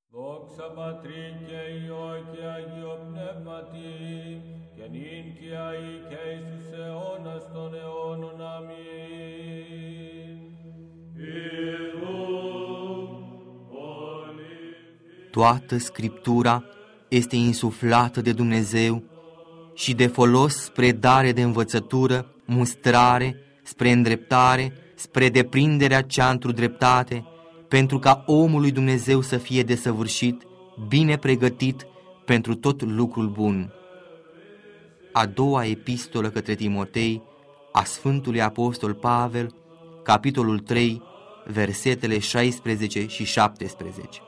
Δόξα Πατρί και Υιό και Αγίο Πνεύματι, και νυν και αεί και εις τους αιώνας των αιώνων. Αμήν. Toată Scriptura este insuflată de Dumnezeu și de folos spre dare de învățătură, mustrare, spre îndreptare, spre deprinderea cea întru dreptate, pentru ca omul lui Dumnezeu să fie desăvârșit, bine pregătit pentru tot lucrul bun. A doua epistolă către Timotei a Sfântului Apostol Pavel, capitolul 3, versetele 16 și 17.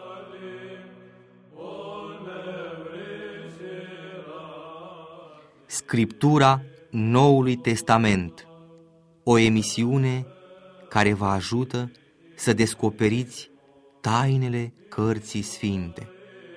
Scriptura Noului Testament, o emisiune care vă ajută să descoperiți tainele Cărții Sfinte.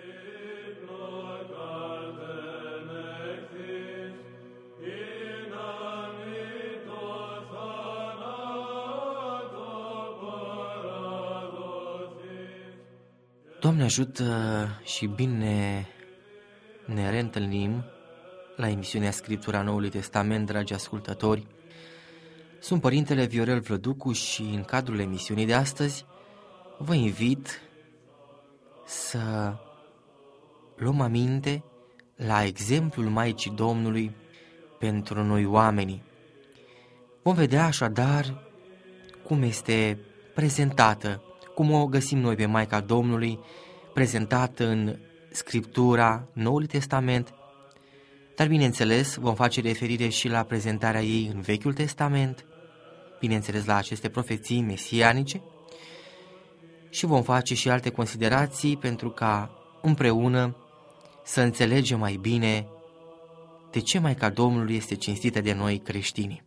Doamne ajută și bine ne reîntâlnim la emisiunea Scriptura Noului Testament, dragi ascultători. Sunt Părintele Viorel Vlăducu și în cadrul emisiunii de astăzi vă invit să luăm aminte la exemplul Maicii Domnului pentru noi oamenii. Vom vedea așadar cum este prezentată, cum o găsim noi pe Maica Domnului, prezentată în Scriptura Noului Testament, dar bineînțeles vom face referire și la prezentarea ei în Vechiul Testament, bineînțeles la aceste profeții mesianice, și vom face și alte considerații pentru ca împreună să înțelegem mai bine de ce Maica Domnului este cinstită de noi creștini.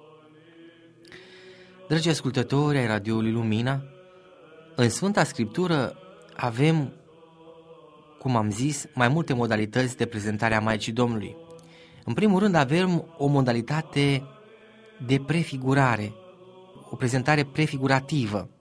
Dragi ascultători ai radioului Lumina, în Sfânta Scriptură avem, cum am zis, mai multe modalități de prezentare a Maicii Domnului. În primul rând avem o modalitate de prefigurare, o prezentare prefigurativă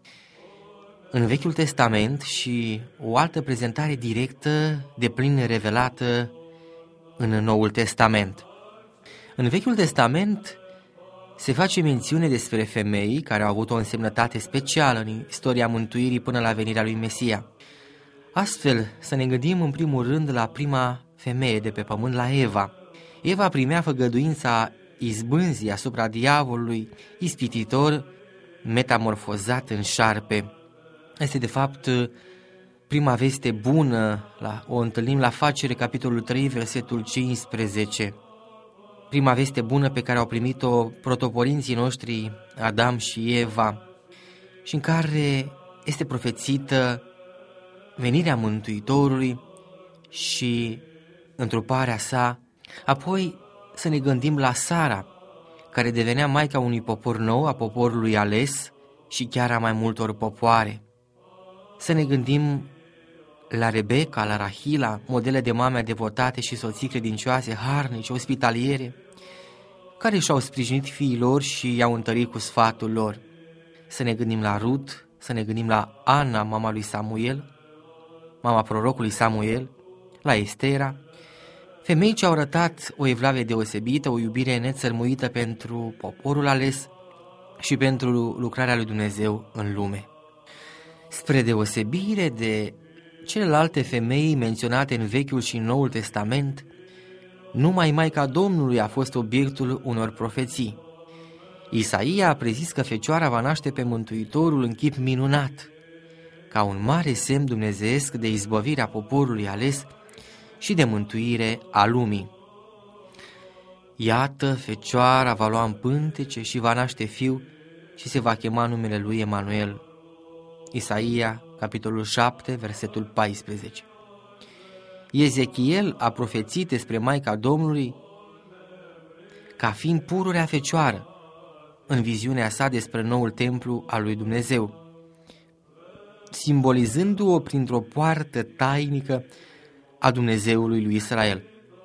în Vechiul Testament și o altă prezentare directă, deplin revelată în Noul Testament. În Vechiul Testament se face mențiune despre femei care au avut o însemnătate specială în istoria mântuirii până la venirea lui Mesia. Astfel, să ne gândim în primul rând la prima femeie de pe pământ, la Eva. Eva primea făgăduința izbânzii asupra diavolului, ispititor, metamorfozat în șarpe. Este de fapt prima veste bună, o întâlnim la Facere, capitolul 3, versetul 15. Prima veste bună pe care au primit-o protoporinții noștri Adam și Eva și în care este profețită venirea Mântuitorului și întruparea sa. Apoi să ne gândim la Sara, care devenea maica unui popor nou, a poporului ales și chiar a mai multor popoare. Să ne gândim la Rebecca, la Rahila, modele de mame devotate și soții credincioase, harnice, ospitaliere, care și-au sprijinit fiii lor și i-au întărit cu sfatul lor. Să ne gândim la Rut, să ne gândim la Ana, mama lui Samuel, mama prorocului Samuel, la Estera, femei ce au arătat o evlavie deosebită, o iubire nețărmuită pentru poporul ales și pentru lucrarea lui Dumnezeu în lume. Spre deosebire de celelalte femei menționate în Vechiul și Noul Testament, numai Maica Domnului a fost obiectul unor profeții. Isaia a prezis că Fecioara va naște pe Mântuitorul în chip minunat, ca un mare semn dumnezeiesc de izbăvire a poporului ales și de mântuire a lumii. Iată, Fecioara va lua în pântece și va naște fiu și se va chema numele lui Emanuel. Isaia, capitolul 7, versetul 14. Ezechiel a profețit despre Maica Domnului ca fiind pururea Fecioară în viziunea sa despre noul templu al lui Dumnezeu, simbolizându-o printr-o poartă tainică a Dumnezeului lui Israel.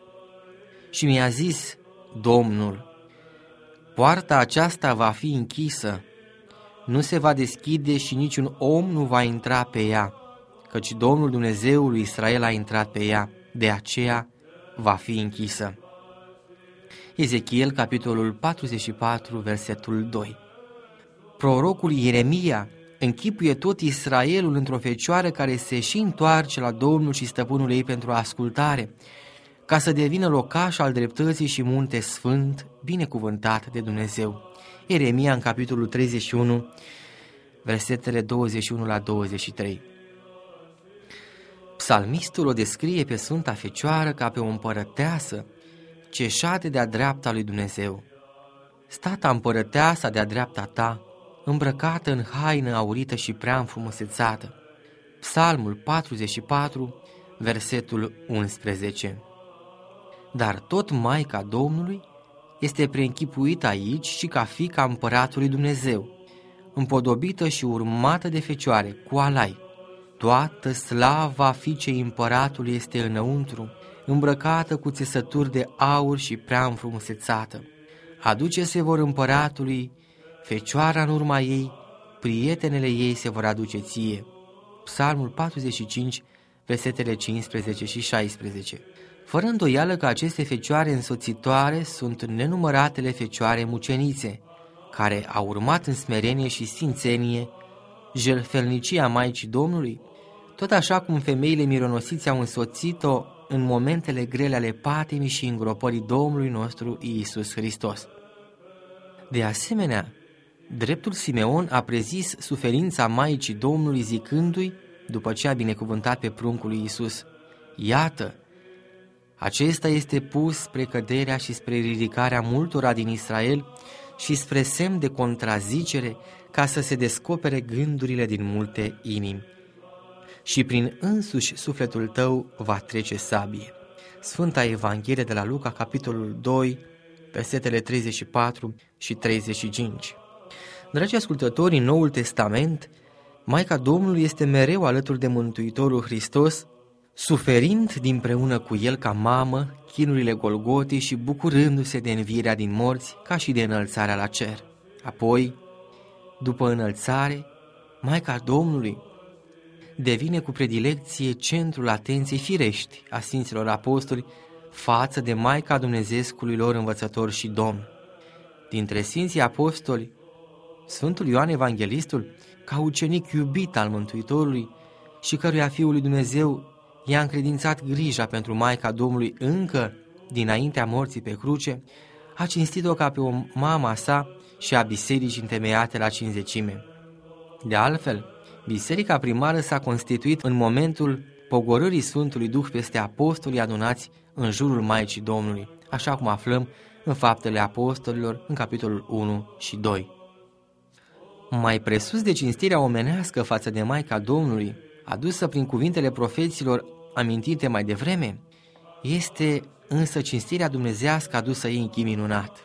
Și mi-a zis Domnul: poarta aceasta va fi închisă, nu se va deschide și niciun om nu va intra pe ea, căci Domnul Dumnezeul lui Israel a intrat pe ea, de aceea va fi închisă. Ezechiel, capitolul 44, versetul 2. Prorocul Ieremia închipuie tot Israelul într-o fecioară care se și întoarce la Domnul și stăpânul ei pentru ascultare, ca să devină locaș al dreptății și munte sfânt, binecuvântat de Dumnezeu. Ieremia, în capitolul 31, versetele 21 la 23. Psalmistul o descrie pe Sfânta Fecioară ca pe o împărăteasă ce șade de-a dreapta lui Dumnezeu. Stata împărăteasa de-a dreapta ta, îmbrăcată în haină aurită și prea înfrumusețată. Psalmul 44, versetul 11. Dar tot Maica Domnului este preînchipuită aici și ca fiica împăratului Dumnezeu, împodobită și urmată de fecioare, cu alai. Toată slava fiicei împăratului este înăuntru, îmbrăcată cu țesături de aur și prea înfrumusețată. Aduce-se vor împăratului, fecioara în urma ei, prietenele ei se vor aduce ție. Psalmul 45, versetele 15 și 16. Fără îndoială că aceste fecioare însoțitoare sunt nenumăratele fecioare mucenițe, care au urmat în smerenie și sfințenie jertfelnicia Maicii Domnului, tot așa cum femeile mironosiți au însoțit-o în momentele grele ale patimii și îngropării Domnului nostru Iisus Hristos. De asemenea, dreptul Simeon a prezis suferința Maicii Domnului zicându-i, după ce a binecuvântat pe pruncul lui Iisus: iată, acesta este pus spre căderea și spre ridicarea multora din Israel și spre semn de contrazicere, ca să se descopere gândurile din multe inimi. Și prin însuși sufletul tău va trece sabie. Sfânta Evanghelie de la Luca, capitolul 2, versetele 34 și 35. Dragi ascultători, în Noul Testament, Maica Domnului este mereu alături de Mântuitorul Hristos, suferind dinpreună cu el ca mamă chinurile Golgotii și bucurându-se de învierea din morți ca și de înălțarea la cer. Apoi, după înălțare, Maica Domnului devine cu predilecție centrul atenției firești a Sfinților Apostoli față de Maica Dumnezeescului lor învățător și Domn. Dintre Sfinții Apostoli, Sfântul Ioan Evanghelistul, ca ucenic iubit al Mântuitorului și căruia Fiul lui Dumnezeu i-a încredințat grija pentru Maica Domnului încă dinaintea morții pe cruce, a cinstit-o ca pe o mama sa și a bisericii întemeiate la cinzecime. De altfel, biserica primară s-a constituit în momentul pogorârii Sfântului Duh peste apostolii adunați în jurul Maicii Domnului, așa cum aflăm în Faptele Apostolilor, în capitolul 1 și 2. Mai presus de cinstirea omenească față de Maica Domnului, adusă prin cuvintele profeților amintite mai devreme, este însă cinstirea dumnezească adusă ei în chip minunat.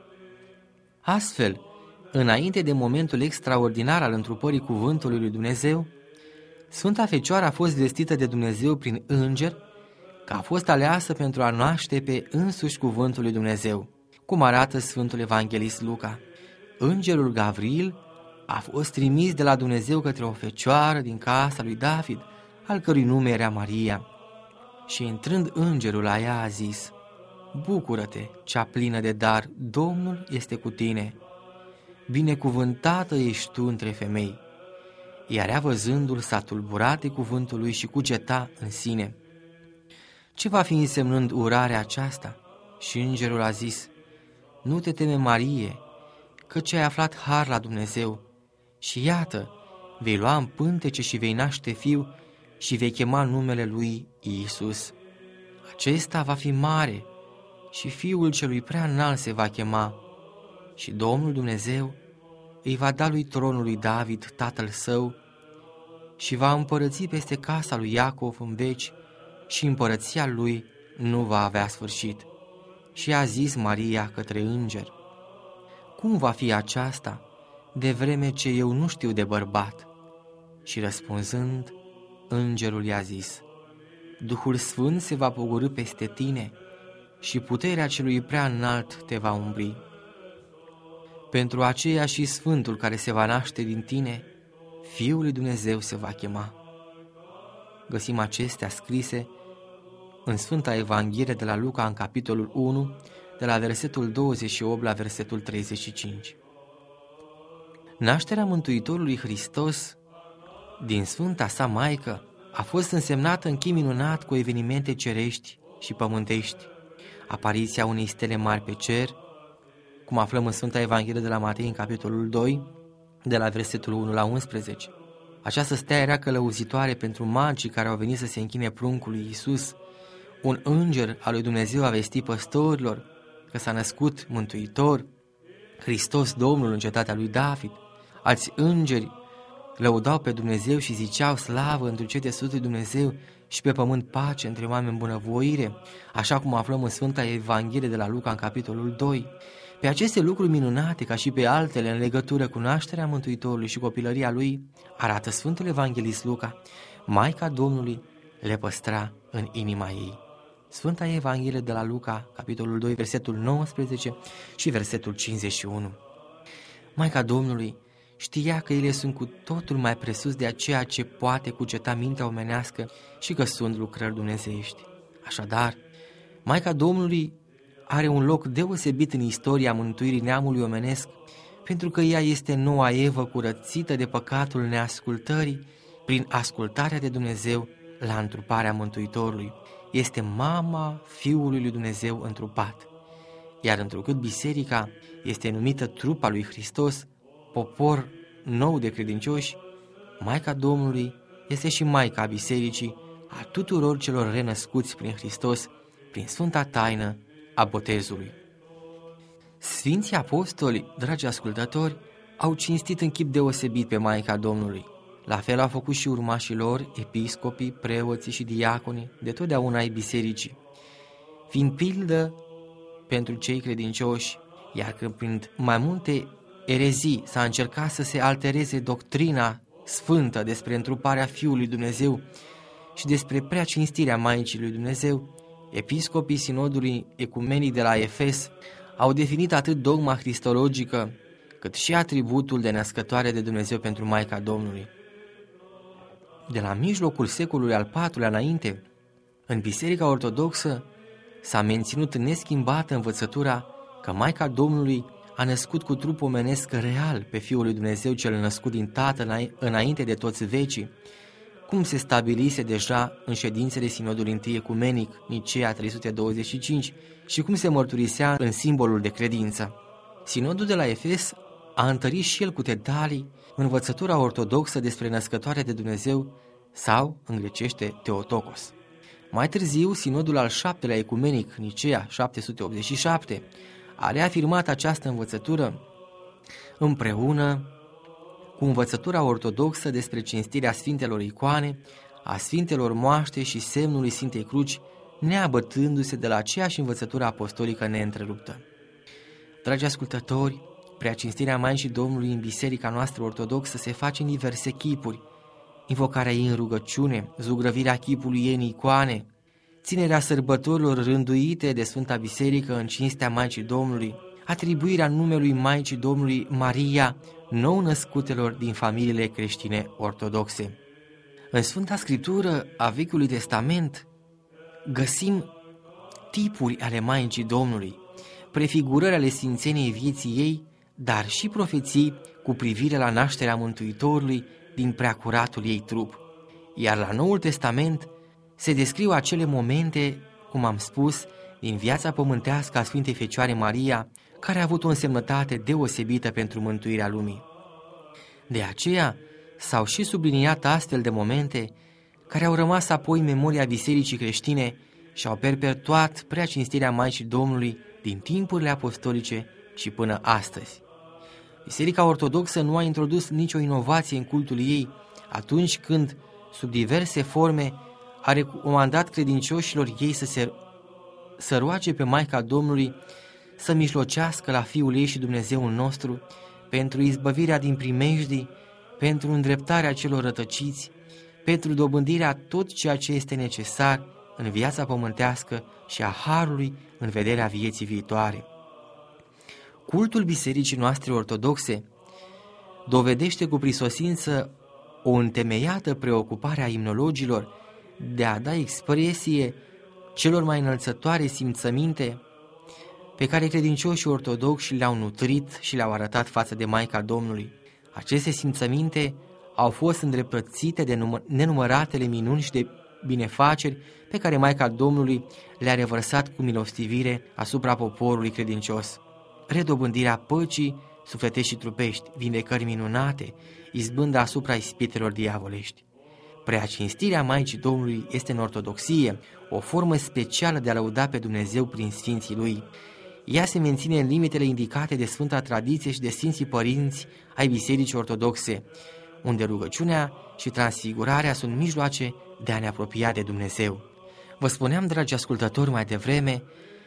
Astfel, înainte de momentul extraordinar al întrupării cuvântului lui Dumnezeu, Sfânta Fecioară a fost vestită de Dumnezeu prin înger că a fost aleasă pentru a naște pe însuși cuvântul lui Dumnezeu, cum arată Sfântul Evanghelist Luca. Îngerul Gavril a fost trimis de la Dumnezeu către o fecioară din casa lui David, al cărui nume era Maria. Și intrând îngerul la ea a zis: bucură-te, cea plină de dar, Domnul este cu tine. Binecuvântată ești tu între femei. Iar ea, văzându-l, s-a tulburat de cuvântul lui și cugeta în sine: ce va fi însemnând urarea aceasta? Și îngerul a zis: nu te teme, Marie, căci ai aflat har la Dumnezeu. Și iată, vei lua în pântece și vei naște fiu și vei chema numele lui Iisus. Acesta va fi mare și fiul celui prea înalt se va chema. Și Domnul Dumnezeu îi va da lui tronul lui David, tatăl său, și va împărăți peste casa lui Iacov în veci și împărăția lui nu va avea sfârșit. Și a zis Maria către înger: cum va fi aceasta, de vreme ce eu nu știu de bărbat? Și răspunzând, îngerul i-a zis: Duhul Sfânt se va pogorî peste tine și puterea celui prea înalt te va umbri. Pentru aceea și Sfântul care se va naște din tine, Fiul lui Dumnezeu se va chema. găsim acestea scrise în Sfânta Evanghelie de la Luca, în capitolul 1, de la versetul 28 la versetul 35. Nașterea Mântuitorului Hristos din Sfânta sa Maică a fost însemnată în chip minunat cu evenimente cerești și pământești. Apariția unei stele mari pe cer, cum aflăm în Sfânta Evanghelie de la Matei, în capitolul 2, de la versetul 1 la 11. Această stea era călăuzitoare pentru magii care au venit să se închine pruncului Iisus. Un înger al lui Dumnezeu a vestit păstorilor că s-a născut Mântuitor, Hristos Domnul, în cetatea lui David. Alți îngeri lăudau pe Dumnezeu și ziceau: slavă întru cele sus lui Dumnezeu și pe pământ pace între oameni bunăvoire, așa cum aflăm în Sfânta Evanghelie de la Luca, în capitolul 2. Pe aceste lucruri minunate, ca și pe altele în legătură cu nașterea Mântuitorului și copilăria lui, arată Sfântul Evanghelist Luca, Maica Domnului le păstra în inima ei. Sfânta Evanghelie de la Luca, capitolul 2, versetul 19 și versetul 51. Maica Domnului știa că ele sunt cu totul mai presus de ceea ce poate cuceta mintea omenească și că sunt lucrări dumnezeiești. Așadar, Maica Domnului are un loc deosebit în istoria mântuirii neamului omenesc, pentru că ea este noua Evă curățită de păcatul neascultării prin ascultarea de Dumnezeu la întruparea Mântuitorului. Este mama Fiului lui Dumnezeu întrupat. Iar întrucât biserica este numită trupa lui Hristos, popor nou de credincioși, Maica Domnului este și Maica Bisericii, a tuturor celor renăscuți prin Hristos, prin sfânta taină a botezului. Sfinții apostoli, dragi ascultători, au cinstit în chip deosebit pe Maica Domnului. La fel au făcut și urmașii lor, episcopii, preoții și diaconii, de totdeauna ai bisericii, fiind pildă pentru cei credincioși, iar când prin mai multe erezii s-a încercat să se altereze doctrina sfântă despre întruparea Fiului Dumnezeu și despre preacinstirea Maicii lui Dumnezeu, episcopii sinodului ecumenic de la Efes au definit atât dogma cristologică, cât și atributul de născătoare de Dumnezeu pentru Maica Domnului. De la mijlocul secolului al IV-lea înainte, în Biserica Ortodoxă s-a menținut neschimbată învățătura că Maica Domnului a născut cu trup omenesc real pe Fiul lui Dumnezeu cel născut din Tatăl înainte de toți vecii, cum se stabilise deja în ședințele Sinodului I Ecumenic, Nicea 325, și cum se mărturisea în simbolul de credință. Sinodul de la Efes a întărit și el cu detalii învățătura ortodoxă despre născătoarea de Dumnezeu, sau, în grecește, Theotokos. Mai târziu, Sinodul al VII-lea Ecumenic, Nicea 787, a reafirmat această învățătură împreună cu învățătura ortodoxă despre cinstirea Sfintelor Icoane, a Sfintelor Moaște și semnului Sfintei Cruci, neabătându-se de la aceeași învățătură apostolică neîntreruptă. Dragi ascultători, preacinstirea Maicii Domnului în biserica noastră ortodoxă se face în diverse chipuri: invocarea ei în rugăciune, zugrăvirea chipului ei în icoane, ținerea sărbătorilor rânduite de Sfânta Biserică în cinstea Maicii Domnului, atribuirea numelui Maicii Domnului Maria nou-născutelor din familiile creștine ortodoxe. În Sfânta Scriptură a Vechiului Testament găsim tipuri ale Maicii Domnului, prefigurări ale sfințeniei vieții ei, dar și profeții cu privire la nașterea Mântuitorului din preacuratul ei trup. Iar la Noul Testament se descriu acele momente, cum am spus, din viața pământească a Sfintei Fecioare Maria, care a avut o însemnătate deosebită pentru mântuirea lumii. De aceea s-au și subliniat astfel de momente care au rămas apoi în memoria bisericii creștine și au perpetuat preacinstirea Maicii Domnului din timpurile apostolice și până astăzi. Biserica Ortodoxă nu a introdus nicio inovație în cultul ei atunci când, sub diverse forme, a recomandat credincioșilor ei să roage pe Maica Domnului să mijlocească la Fiul ei și Dumnezeul nostru pentru izbăvirea din primejdii, pentru îndreptarea celor rătăciți, pentru dobândirea tot ceea ce este necesar în viața pământească și a harului în vederea vieții viitoare. Cultul bisericii noastre ortodoxe dovedește cu prisosință o întemeiată preocupare a imnologilor de a da expresie celor mai înălțătoare simțăminte pe care credincioșii ortodoxi le-au nutrit și le-au arătat față de Maica Domnului. Aceste simțăminte au fost îndreptățite de nenumăratele minuni și de binefaceri pe care Maica Domnului le-a revărsat cu milostivire asupra poporului credincios. Redobândirea păcii sufletești și trupești, vindecări minunate, izbândă asupra ispitelor diavolești. Preacinstirea Maicii Domnului este în ortodoxie o formă specială de a lăuda pe Dumnezeu prin sfinții Lui. Ea se menține în limitele indicate de Sfânta Tradiție și de Sfinții Părinți ai Bisericii Ortodoxe, unde rugăciunea și transfigurarea sunt mijloace de a ne apropia de Dumnezeu. Vă spuneam, dragi ascultători, mai devreme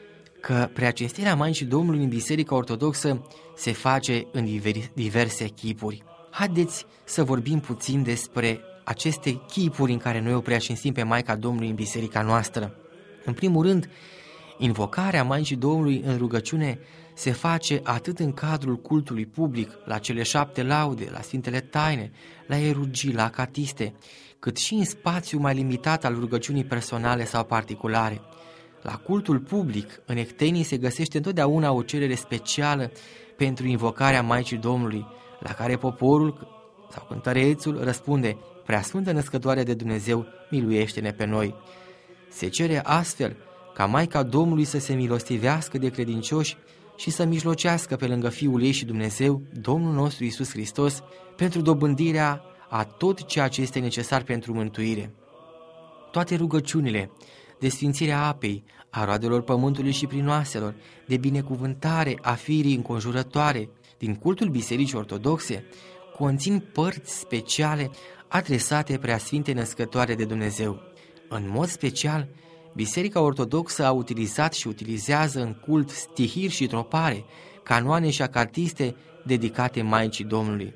că preacinstirea Maicii Domnului în Biserica Ortodoxă se face în diverse chipuri. Haideți să vorbim puțin despre aceste chipuri în care noi o preacinstim pe Maica Domnului în biserica noastră. În primul rând, invocarea Maicii Domnului în rugăciune se face atât în cadrul cultului public, la cele 7 laude, la Sfintele Taine, la erugii, la acatiste, cât și în spațiu mai limitat al rugăciunii personale sau particulare. La cultul public, în ectenii, se găsește întotdeauna o cerere specială pentru invocarea Maicii Domnului, la care poporul sau cântărețul răspunde: Preasfântă Născătoare de Dumnezeu, miluiește-ne pe noi. Se cere astfel ca Maica Domnului să se milostivească de credincioși și să mijlocească pe lângă Fiul ei și Dumnezeu, Domnul nostru Iisus Hristos, pentru dobândirea a tot ceea ce este necesar pentru mântuire. Toate rugăciunile de sfințirea apei, a roadelor pământului și prinoaselor, de binecuvântare a firii înconjurătoare din cultul Bisericii Ortodoxe, conțin părți speciale adresate Preasfintei Născătoare de Dumnezeu. În mod special, Biserica Ortodoxă a utilizat și utilizează în cult stihiri și tropare, canoane și acatiste dedicate Maicii Domnului.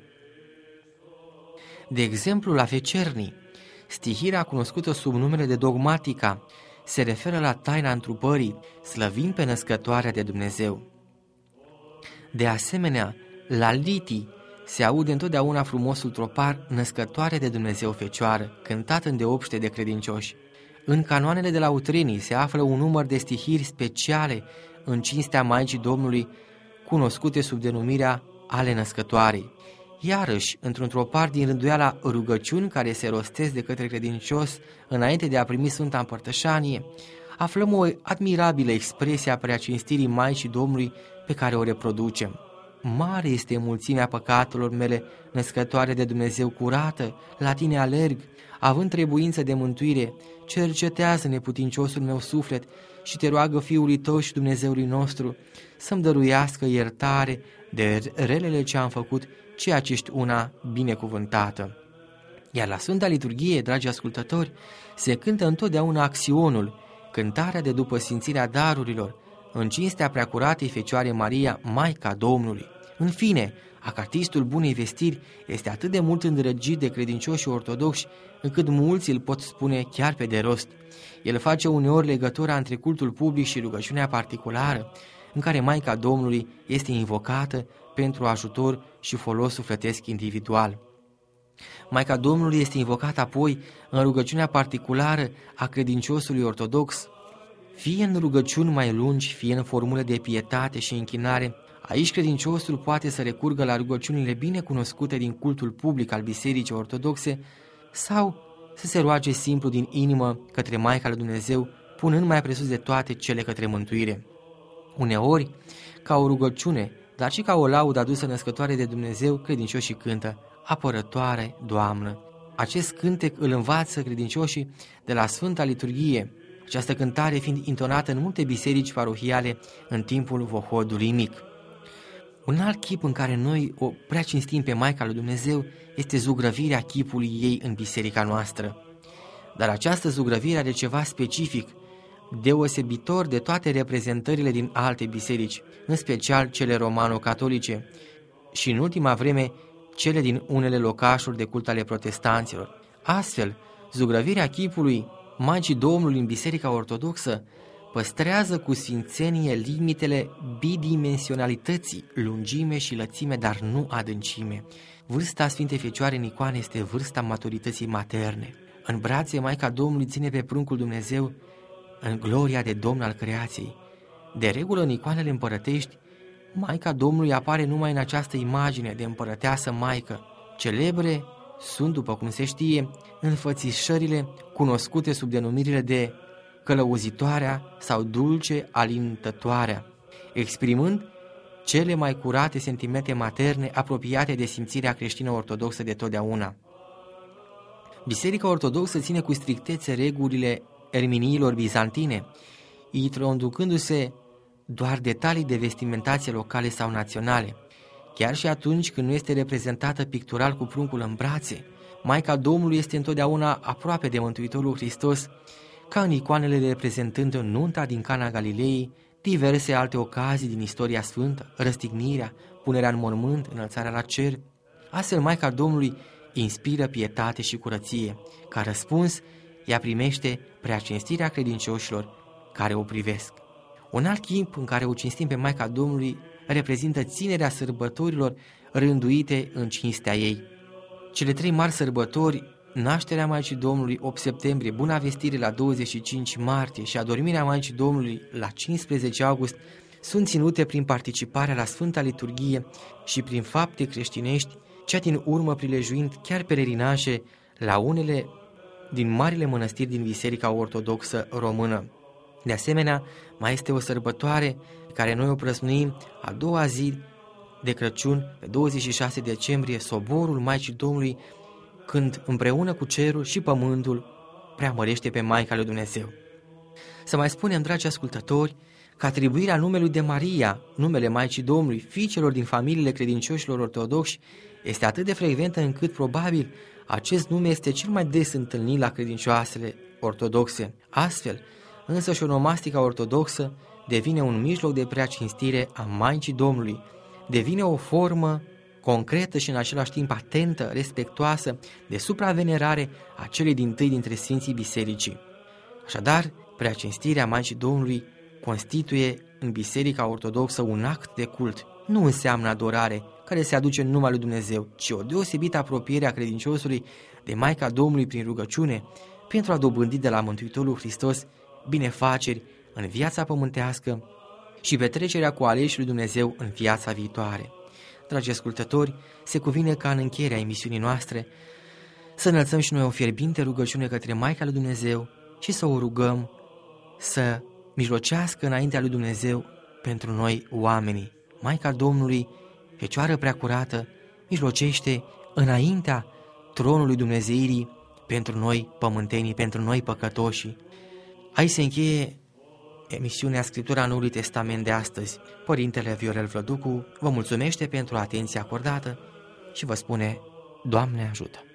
De exemplu, la Fecernii, stihirea cunoscută sub numele de Dogmatica se referă la taina întrupării, slăvind pe Născătoarea de Dumnezeu. De asemenea, la Litii se aude întotdeauna frumosul tropar Născătoare de Dumnezeu Fecioară, cântat îndeopște de credincioși. În canoanele de la Utrenii se află un număr de stihiri speciale în cinstea Maicii Domnului, cunoscute sub denumirea Ale Născătoarei. Iarăși, într-un tropar din rânduiala rugăciuni care se rostesc de către credincios înainte de a primi Sfânta Împărtășanie, aflăm o admirabilă expresie a preacinstirii Maicii Domnului pe care o reproducem. Mare este mulțimea păcatelor mele, Născătoare de Dumnezeu curată, la tine alerg, având trebuință de mântuire, cercetează neputinciosul meu suflet și te roagă Fiului tău și Dumnezeului nostru să-mi dăruiască iertare de relele ce am făcut, ceea ce ești una binecuvântată. Iar la Sfânta Liturghie, dragi ascultători, se cântă întotdeauna axionul, cântarea de după sfințirea darurilor, în cinstea Preacuratei Fecioare Maria, Maica Domnului. În fine, acatistul Bunei Vestiri este atât de mult îndrăgit de credincioșii ortodoxi, încât mulți îl pot spune chiar pe de rost. El face uneori legătura între cultul public și rugăciunea particulară, în care Maica Domnului este invocată pentru ajutor și folos sufletesc individual. Maica Domnului este invocată apoi în rugăciunea particulară a credinciosului ortodox, fie în rugăciuni mai lungi, fie în formule de pietate și închinare. Aici credinciosul poate să recurgă la rugăciunile bine cunoscute din cultul public al Bisericii Ortodoxe sau să se roage simplu din inimă către Maica lui Dumnezeu, punând mai presus de toate cele către mântuire. Uneori, ca o rugăciune, dar și ca o laudă adusă Născătoare de Dumnezeu, credincioșii cântă: Apărătoare, Doamnă. Acest cântec îl învață credincioșii de la Sfânta Liturghie, această cântare fiind intonată în multe biserici parohiale în timpul vohodului mic. Un alt chip în care noi o prea cinstim pe Maica lui Dumnezeu este zugrăvirea chipului ei în biserica noastră. Dar această zugrăvire are ceva specific, deosebitor de toate reprezentările din alte biserici, în special cele romano-catolice și în ultima vreme cele din unele locașuri de cult ale protestanților. Astfel, zugrăvirea chipului Maicii Domnului în Biserica Ortodoxă păstrează cu sfințenie limitele bidimensionalității, lungime și lățime, dar nu adâncime. Vârsta Sfintei Fecioare Nicoane este vârsta maturității materne. În brațe, Maica Domnului ține pe pruncul Dumnezeu în gloria de Domn al creației. De regulă, în icoanele împărătești, Maica Domnului apare numai în această imagine de împărăteasă Maică. Celebre sunt, după cum se știe, înfățișările cunoscute sub denumirile de călăuzitoarea sau dulce alintătoarea, exprimând cele mai curate sentimente materne apropiate de simțirea creștină ortodoxă de totdeauna. Biserica ortodoxă ține cu strictețe regulile erminiilor bizantine, introducându-se doar detalii de vestimentație locale sau naționale. Chiar și atunci când nu este reprezentată pictural cu pruncul în brațe, Maica Domnului este întotdeauna aproape de Mântuitorul Hristos, ca în icoanele reprezentând nunta din Cana Galilei, diverse alte ocazii din istoria sfântă, răstignirea, punerea în mormânt, înălțarea la cer. Astfel, Maica Domnului inspiră pietate și curăție. Ca răspuns, ea primește preacinstirea credincioșilor care o privesc. Un alt chip în care o cinstim pe Maica Domnului reprezintă ținerea sărbătorilor rânduite în cinstea ei. Cele 3 mari sărbători, nașterea Maicii Domnului 8 septembrie, Buna Vestire la 25 martie și adormirea Maicii Domnului la 15 august, sunt ținute prin participarea la Sfânta Liturghie și prin fapte creștinești, cea din urmă prilejuind chiar pelerinaje la unele din marile mănăstiri din Biserica Ortodoxă Română. De asemenea, mai este o sărbătoare pe care noi o prăznuim a doua zi de Crăciun, pe 26 decembrie, soborul Maicii Domnului, când împreună cu cerul și pământul preamărește pe Maica lui Dumnezeu. Să mai spunem, dragi ascultători, că atribuirea numelui de Maria, numele Maicii Domnului, fiicelor din familiile credincioșilor ortodoxi, este atât de frecventă încât probabil acest nume este cel mai des întâlnit la credincioasele ortodoxe. Astfel, însă și onomastica ortodoxă devine un mijloc de preacinstire a Maicii Domnului, devine o formă concretă și în același timp atentă, respectuoasă de supravenerare a celei dintâi dintre Sfinții Bisericii. Așadar, preacinstirea Maicii Domnului constituie în Biserica Ortodoxă un act de cult. Nu înseamnă adorare care se aduce în numele lui Dumnezeu, ci o deosebită apropiere a credinciosului de Maica Domnului prin rugăciune, pentru a dobândi de la Mântuitorul Hristos binefaceri în viața pământească și petrecerea cu aleșii lui Dumnezeu în viața viitoare. Dragi ascultători, se cuvine ca în încheierea emisiunii noastre să înălțăm și noi o fierbinte rugăciune către Maica lui Dumnezeu și să o rugăm să mijlocească înaintea lui Dumnezeu pentru noi oamenii. Maica Domnului, Fecioară Preacurată, mijlocește înaintea tronului Dumnezeirii pentru noi pământenii, pentru noi păcătoși. Aici se încheie emisiunea Scriptura Noului Testament de astăzi. Părintele Viorel Vlăducu vă mulțumește pentru atenția acordată și vă spune: Doamne ajută!